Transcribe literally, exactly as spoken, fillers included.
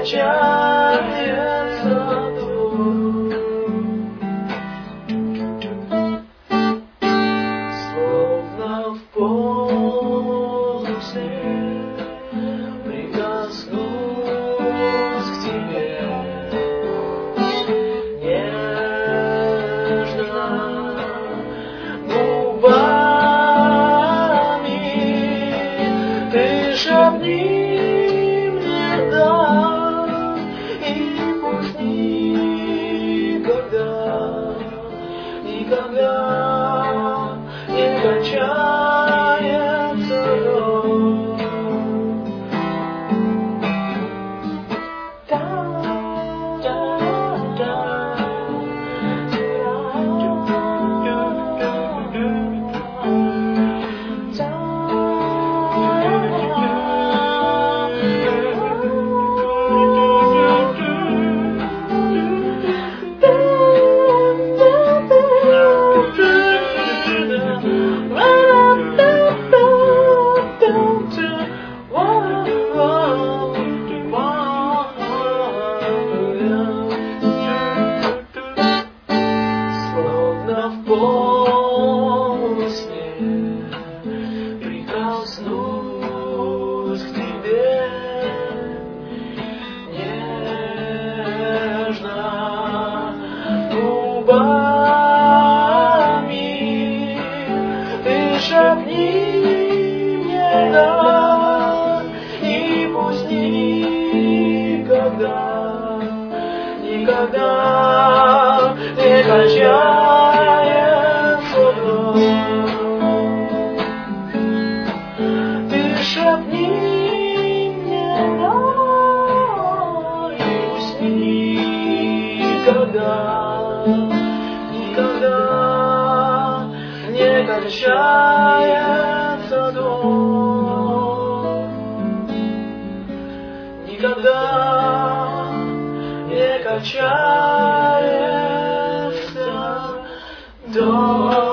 качается дух, словно в полусне прикоснусь к тебе нежно губами. Ты шепни мне да, и пусть никогда, никогда не кончается ночь. Словно в полусне прикоснусь к тебе нежно губами. Ты шепни мне да, и пусть никогда, никогда не кончается ночь. Ты шепни мне да, и пусть никогда, никогда не кончается ночь. Никогда не кончается дождь.